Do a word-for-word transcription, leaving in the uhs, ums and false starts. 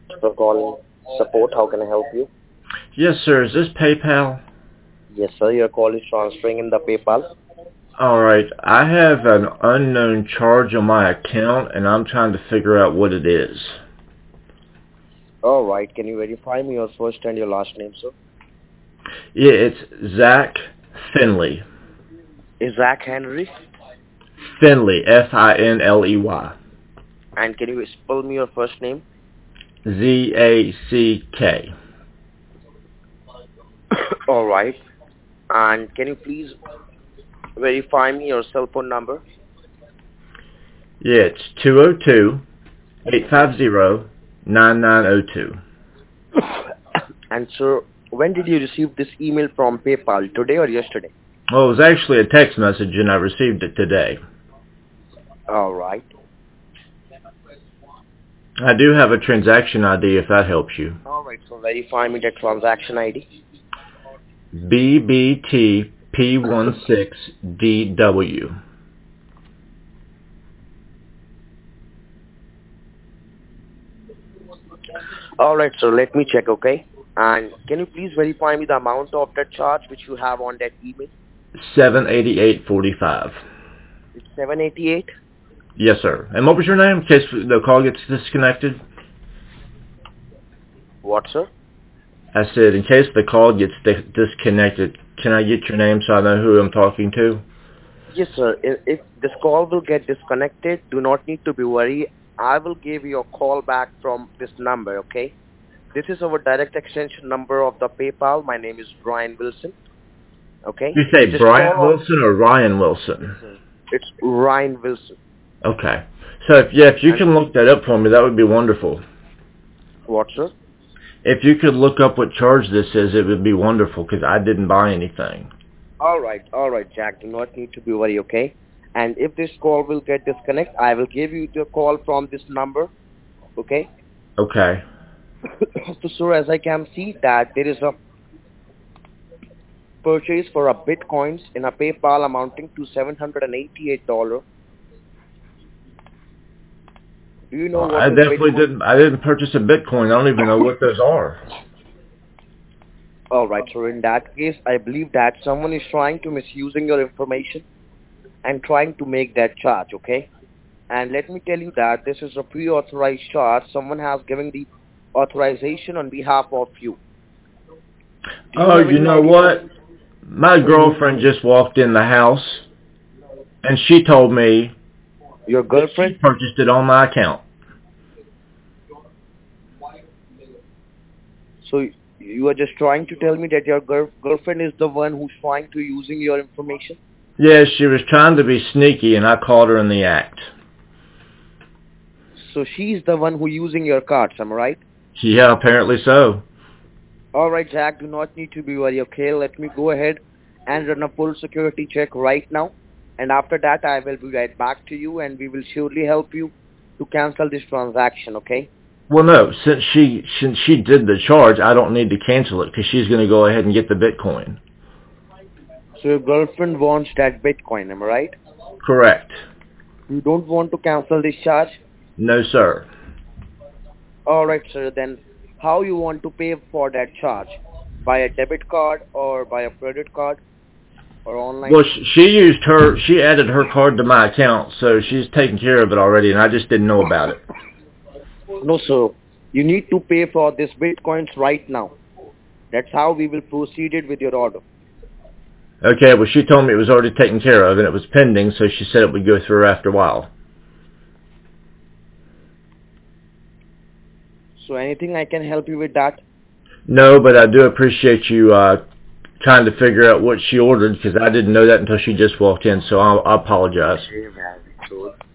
For calling support. How can I help you? Yes, sir. Is this PayPal? Yes, sir. Your call is transferring in the PayPal. All right. I have an unknown charge on my account, and I'm trying to figure out what it is. All right. Can you verify me your first and your last name, sir? Yeah, it's Zach Finley. Is Zach Henry? Finley, F I N L E Y. And can you spell me your first name? Z A C K. All right. And can you please verify me your cell phone number? Yeah, it's two oh two, eight five zero, nine nine oh two. And sir, when did you receive this email from PayPal? Today or yesterday? Well, it was actually a text message, and I received it today. All right. I do have a transaction I D if that helps you. All right. So verify me the transaction I D. B B T P one six D W. All right, so let me check, okay? And can you please verify me the amount of that charge which you have on that email? seven eighty-eight forty-five. It's seven eighty-eight. Yes, sir. And what was your name in case the call gets disconnected? What, sir? I said, in case the call gets di- disconnected, can I get your name so I know who I'm talking to? Yes, sir. If, if this call will get disconnected, do not need to be worried. I will give you a call back from this number, okay? This is our direct extension number of the PayPal. My name is Brian Wilson, okay? You say Just Brian call Wilson or Ryan Wilson? It's Ryan Wilson. Okay. So, if, yeah, if you can look that up for me, that would be wonderful. What, sir? If you could look up what charge this is, it would be wonderful, because I didn't buy anything. All right, all right, Jack. Do not need to be worried, okay? And if this call will get disconnected, I will give you the call from this number, okay? Okay. So, sir, as I can see that there is a purchase for a bitcoins in a PayPal amounting to seven hundred eighty-eight dollars. Do you know Uh, what I is definitely Bitcoin? didn't. I didn't purchase a Bitcoin. I don't even know what those are. All right, so in that case, I believe that someone is trying to misusing your information and trying to make that charge, okay? And let me tell you that this is a pre-authorized charge. Someone has given the authorization on behalf of you. Do Oh, have you any know idea? what? My girlfriend just walked in the house, and she told me Your that she girlfriend? purchased it on my account. So you are just trying to tell me that your girl girlfriend is the one who's trying to using your information? Yeah, she was trying to be sneaky, and I caught her in the act. So she's the one who using your cards, am I right? Yeah, apparently so. All right, Jack, do not need to be worried, okay? Let me go ahead and run a full security check right now. And after that, I will be right back to you, and we will surely help you to cancel this transaction, okay? Well, no, since she since she did the charge, I don't need to cancel it because she's going to go ahead and get the Bitcoin. So your girlfriend wants that Bitcoin, am I right? Correct. You don't want to cancel this charge? No, sir. All right, sir. Then how you want to pay for that charge? By a debit card or by a credit card or online? Well, sh- she used her, she added her card to my account, so she's taken care of it already, and I just didn't know about it. No, sir. You need to pay for this Bitcoins right now. That's how we will proceed it with your order. Okay, well, she told me it was already taken care of, and it was pending, so she said it would go through after a while. So anything I can help you with that? No, but I do appreciate you uh, trying to figure out what she ordered, because I didn't know that until she just walked in, so I'll, I apologize.